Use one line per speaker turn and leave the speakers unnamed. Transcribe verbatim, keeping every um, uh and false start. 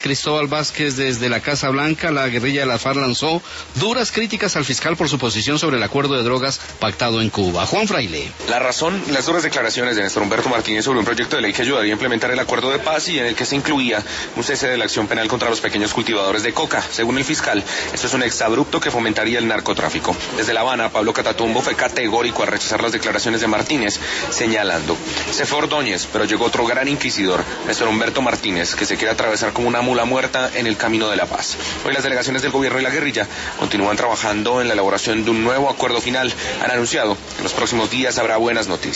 Cristóbal Vázquez desde la Casa Blanca. La guerrilla de la FARC lanzó duras críticas al fiscal por su posición sobre el acuerdo de drogas pactado en Cuba. Juan Fraile.
La razón, las duras declaraciones de Néstor Humberto Martínez sobre un proyecto de ley que ayudaría a implementar el acuerdo de paz y en el que se incluía un cese de la acción penal contra los pequeños cultivadores de coca. Según el fiscal, esto es un exabrupto que fomentaría el narcotráfico. Desde La Habana, Pablo Catatumbo fue categórico al rechazar las declaraciones de Martínez, señalando: se fue Ordóñez, pero llegó otro gran inquisidor, Néstor Humberto Martínez, que se quiere atravesar como una mula muerta en el camino de la paz. Hoy las delegaciones del gobierno y la guerrilla continúan trabajando en la elaboración de un nuevo acuerdo final. Han anunciado que en los próximos días habrá buenas noticias.